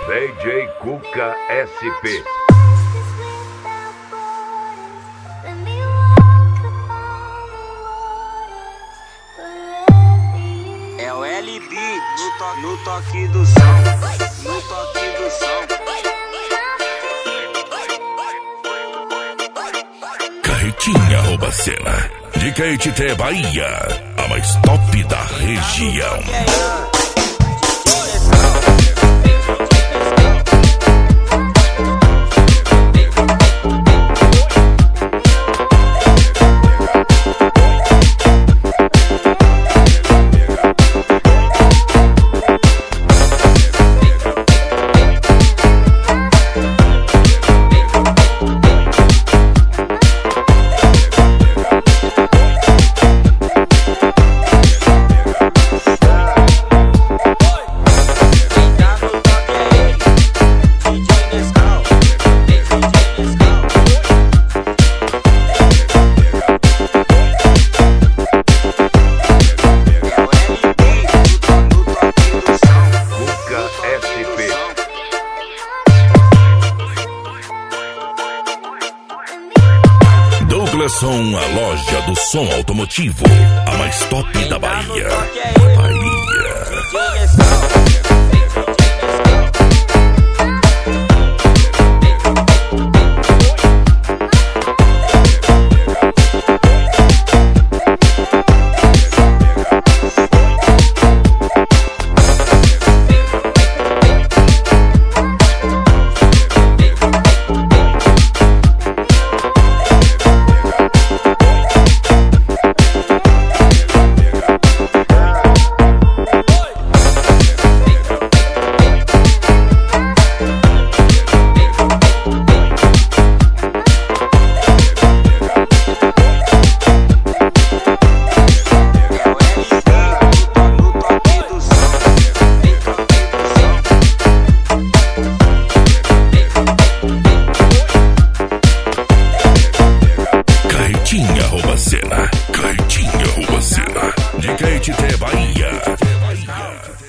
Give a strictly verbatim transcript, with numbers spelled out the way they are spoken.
D J Cuca S P. É o L B no, to no toque do som, no toque do som. Carretinha rouba cena de Caetité, Bahia, a mais top da região. Som, a loja do som automotivo, a mais top da Bahia. Bahia. Carretinha rouba cena, Carretinha rouba cena de Caetité, Bahia.